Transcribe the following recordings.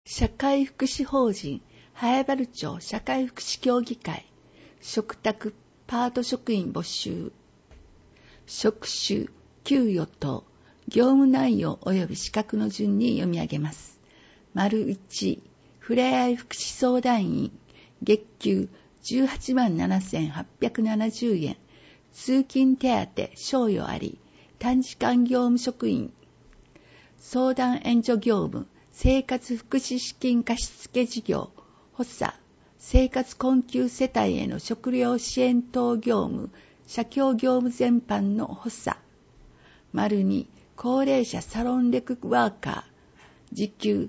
社会福祉法人南風原町社会福祉協議会嘱託パート職員募集。職種、給与等業務内容及び資格の順に読み上げます。丸1、ふれあい福祉相談員、月給187,870円、通勤手当、賞与あり、短時間業務職員、相談援助業務、生活福祉資金貸付事業、補佐、生活困窮世帯への食料支援等業務、社協業務全般の補佐。丸2、高齢者サロンレクワーカー、時給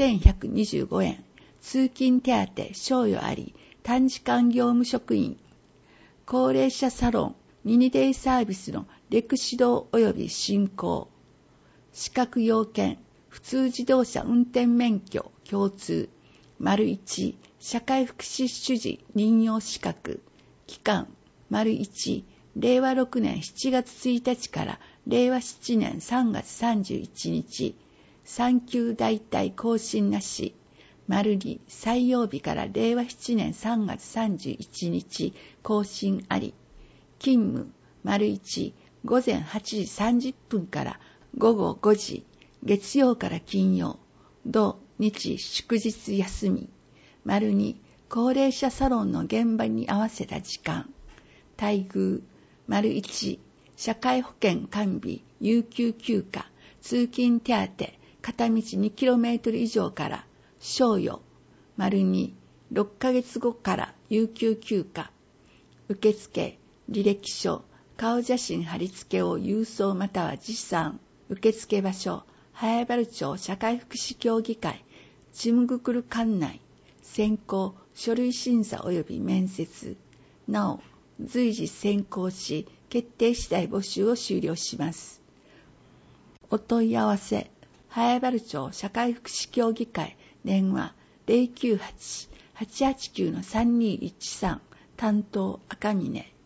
1,125円、通勤手当、賞与あり、短時間業務職員、高齢者サロン、ミニデイサービスのレク指導及び進行、資格要件、普通自動車運転免許、共通、丸1、社会福祉主事任用資格、期間、丸1、令和6年7月1日から令和7年3月31日、産休代替更新なし、丸2、採用日から令和7年3月31日、更新あり、勤務、丸1、午前8時30分から午後5時、月曜から金曜、土日祝日休み、丸2、高齢者サロンの現場に合わせた時間、待遇、丸1、社会保険完備、有給休暇、通勤手当、片道 2km 以上から賞与、丸2、6ヶ月後から有給休暇、受付、履歴書、顔写真貼り付けを郵送または持参、受付場所、南風原町社会福祉協議会、チムグクル管内、選考、書類審査及び面接、なお、随時選考し、決定次第募集を終了します。お問い合わせ、南風原町社会福祉協議会、電話 098-889-3213 担当赤峰